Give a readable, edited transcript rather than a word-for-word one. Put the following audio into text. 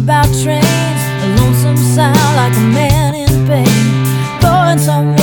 about trains, a lonesome sound like a man in pain, going somewhere